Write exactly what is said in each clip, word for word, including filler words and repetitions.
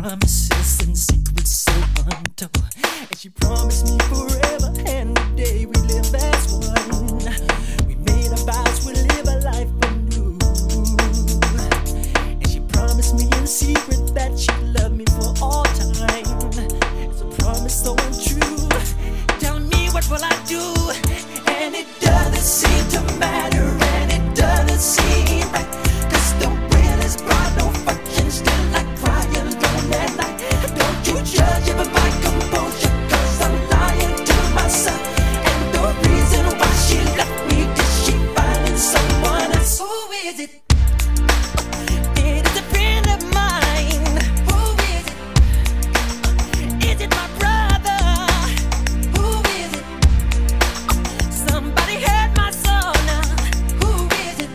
promises and secrets so untold. And she promised me forever and the day we live as one. We made our vows, we live a life anew. And she promised me in secret that she'd love me for all time. It's a promise so untrue. Tell me, what will I do? And it doesn't seem to matter, and it doesn't seem right. Cause the will is bright, no fucking still I cry alone at night. Don't you judge it by my composure, cause I'm lying to myself. And the reason why she left me is she finding someone else. Who is it? It is a friend of mine. Who is it? Is it my brother? Who is it? Somebody hurt my soul now. Who is it?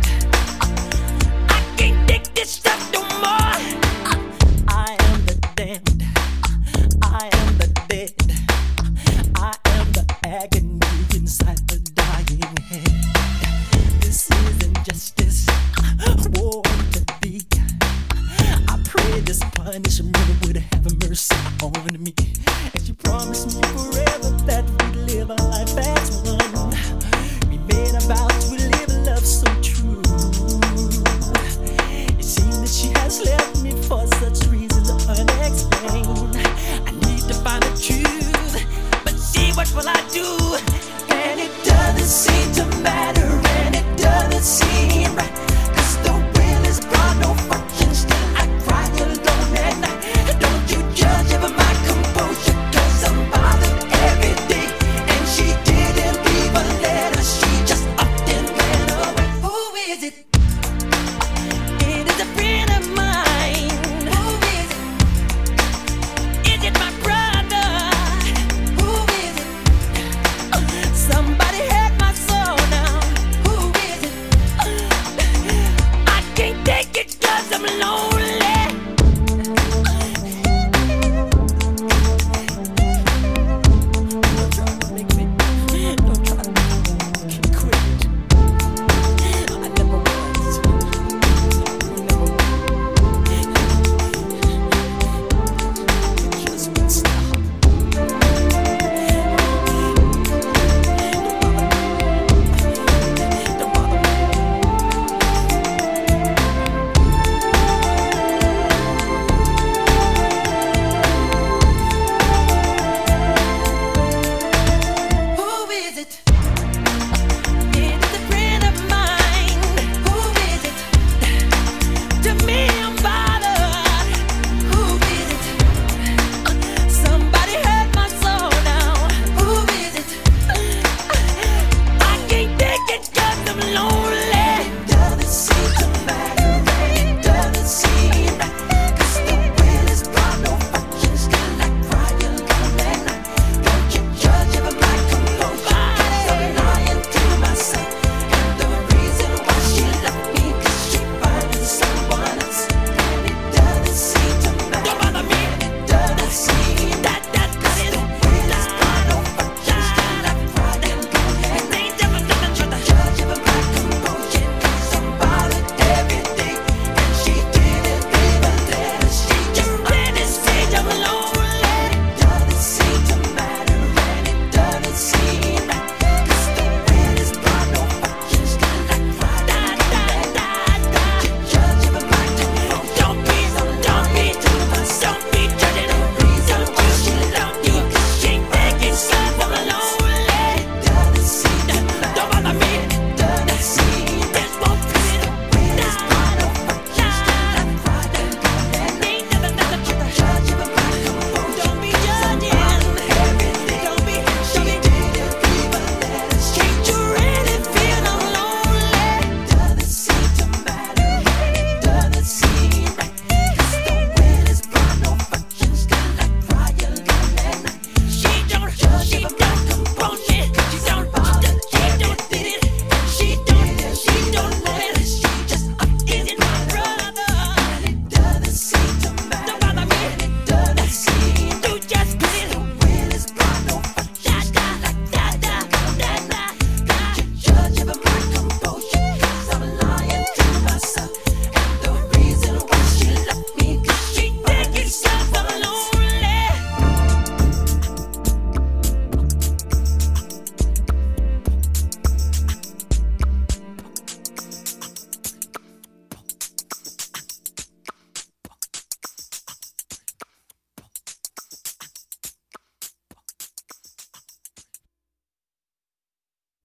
I can't take this stuff no more. I am the damned. I am the dead. I am the agony inside the dying head. This isn't justice. War to be. I pray this punishment would have mercy on me. And she promised me forever that we'd live our life as one. We made our vows, we live